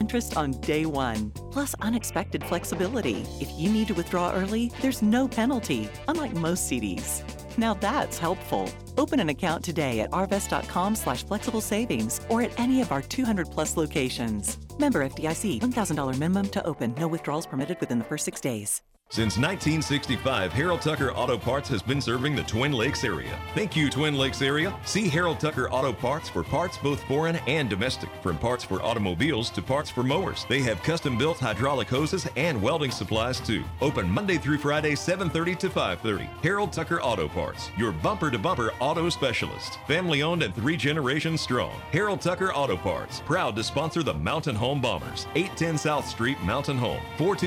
interest on day one, plus unexpected flexibility. If you need to withdraw early, there's no penalty, unlike most CDs. Now that's helpful. Open an account today at arvest.com/flexible savings or at any of our 200+ locations. Member FDIC, $1,000 minimum to open. No withdrawals permitted within the first 6 days. Since 1965, Harold Tucker Auto Parts has been serving the Twin Lakes area. Thank you, Twin Lakes area. See Harold Tucker Auto Parts for parts both foreign and domestic. From parts for automobiles to parts for mowers. They have custom-built hydraulic hoses and welding supplies too. Open Monday through Friday, 7:30 to 5:30. Harold Tucker Auto Parts, your bumper-to-bumper auto specialist. Family-owned and 3 generations strong. Harold Tucker Auto Parts, proud to sponsor the Mountain Home Bombers. 810 South Street, Mountain Home,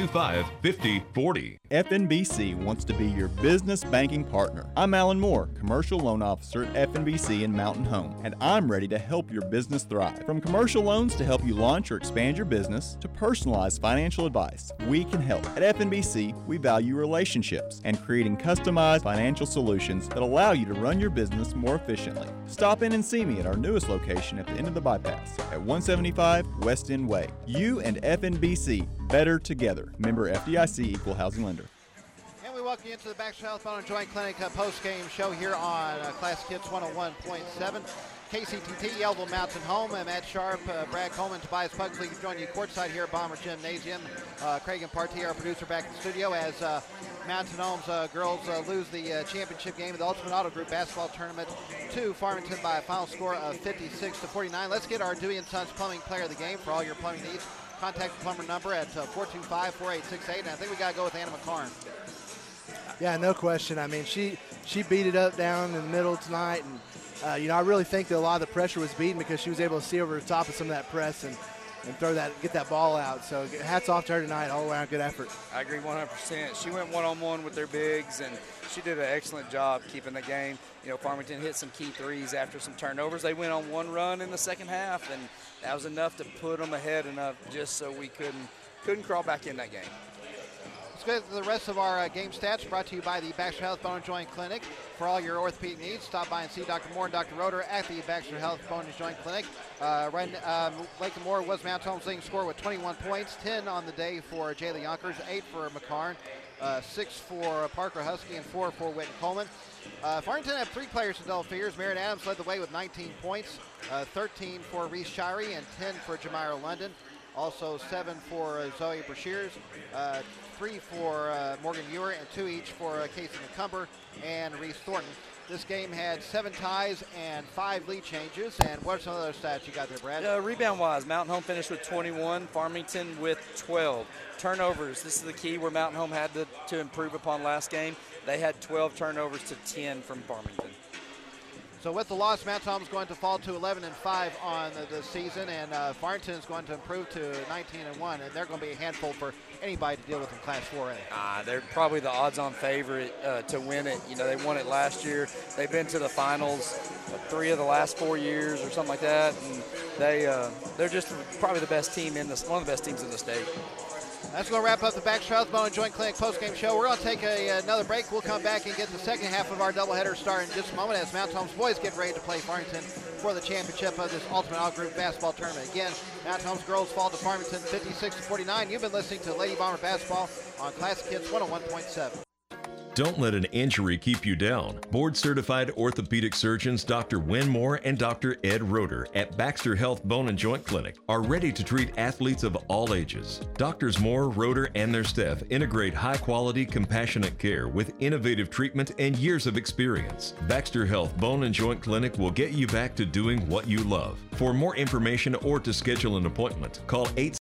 425-5040. FNBC wants to be your business banking partner. I'm Alan Moore, Commercial Loan Officer at FNBC in Mountain Home, and I'm ready to help your business thrive. From commercial loans to help you launch or expand your business to personalized financial advice, we can help. At FNBC, we value relationships and creating customized financial solutions that allow you to run your business more efficiently. Stop in and see me at our newest location at the end of the bypass at 175 West End Way. You and FNBC, better together. Member FDIC, Equal Housing Lender. And we welcome you into the Baxter Health Bone and Joint Clinic post-game show here on Classic Hits 101.7. KCTT, Yellville Mountain Home, Matt Sharp, Brad Coleman, Tobias Pugsley join you courtside here at Bomber Gymnasium. Craig and Partee, our producer, back in the studio as Mountain Home's girls lose the championship game of the Ultimate Auto Group basketball tournament to Farmington by a final score of 56-49. Let's get our Dewey & Sons Plumbing Player of the Game for all your plumbing needs. Contact the plumber number at 425-4868, and I think we got to go with Anna McCarn. Yeah, no question. I mean, she beat it up down in the middle tonight, and I really think that a lot of the pressure was beaten because she was able to see over the top of some of that press and get that ball out. So hats off to her tonight. All around good effort. I agree 100%. She went one-on-one with their bigs, and she did an excellent job keeping the game. Farmington hit some key threes after some turnovers. They went on one run in the second half, and that was enough to put them ahead enough just so we couldn't crawl back in that game. Let's go to the rest of our game stats brought to you by the Baxter Health Bone and Joint Clinic. For all your orthopedic needs, stop by and see Dr. Moore and Dr. Roeder at the Baxter Health Bone and Joint Clinic. Lakin Moore was Mount Home's leading scorer with 21 points, 10 on the day for Jaylee Yonkers, 8 for McCarn, 6 for Parker Husky, and 4 for Whitten Coleman. Farmington had 3 players in double figures. Merritt Adams led the way with 19 points, 13 for Reese Shirey, and 10 for Jamira London. Also 7 for Zoe Brashears, 3 for Morgan Ewer, and 2 each for Casey McCumber and Reese Thornton. This game had 7 ties and 5 lead changes. And what are some other stats you got there, Brad? Rebound-wise, Mountain Home finished with 21, Farmington with 12. Turnovers, this is the key where Mountain Home had to improve upon last game. They had 12 turnovers to 10 from Farmington. So with the loss, Mount Home is going to fall to 11-5 on the season, and Farmington is going to improve to 19-1, and they're going to be a handful for anybody to deal with in Class 4A. They're probably the odds-on favorite to win it. They won it last year. They've been to the finals 3 of the last 4 years or something like that, and they're just probably the best team one of the best teams in the state. That's going to wrap up the Baxter Health Bone and Joint Clinic postgame show. We're going to take another break. We'll come back and get the second half of our doubleheader starting in just a moment as Mount Home's boys get ready to play Farmington for the championship of this Ultimate All Group basketball tournament. Again, Mount Home's girls fall to Farmington 56-49. You've been listening to Lady Bomber Basketball on Classic Hits 101.7. Don't let an injury keep you down. Board-certified orthopedic surgeons Dr. Win Moore and Dr. Ed Roeder at Baxter Health Bone and Joint Clinic are ready to treat athletes of all ages. Doctors Moore, Roeder, and their staff integrate high-quality, compassionate care with innovative treatment and years of experience. Baxter Health Bone and Joint Clinic will get you back to doing what you love. For more information or to schedule an appointment, call 8